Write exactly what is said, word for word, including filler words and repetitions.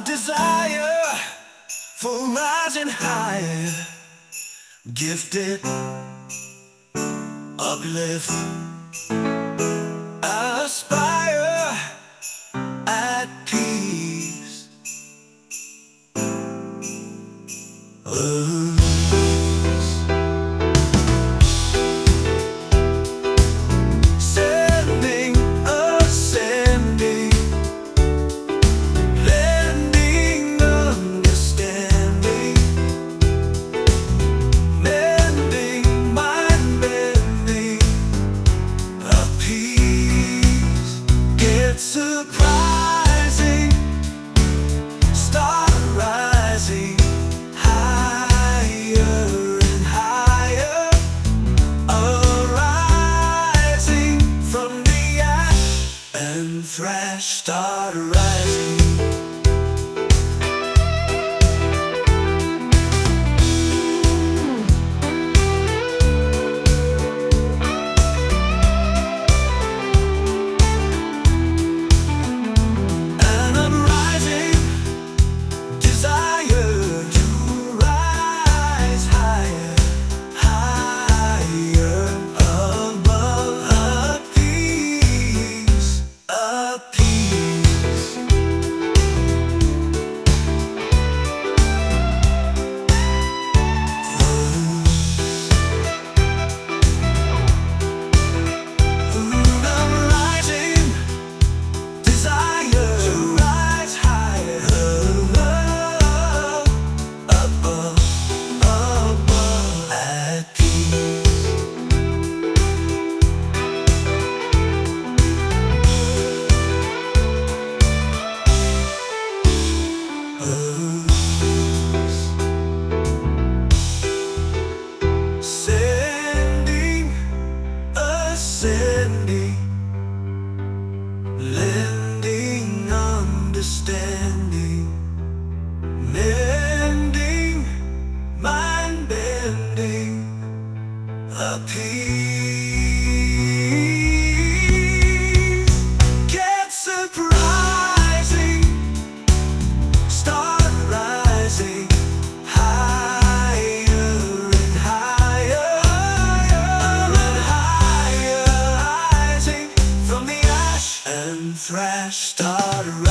desire for rising higher, gifted, uplift, aspire at peace. Oh. Sending, ascending, lending, understanding, mending, mind bending, a peace. Get surprising, start rising higher and higher, arising from the ash and thrash, start rising. An uprising desire to rise higher, higher, above, a peace, a peace. Ooh, I'm rising, desire to rise higher, above, above, above, at peace. Sending, ascending, lending, understanding, mending, mind bending, a peace. Get surprising, start rising higher and higher, and higher, rising from the ash and thrash, start rising.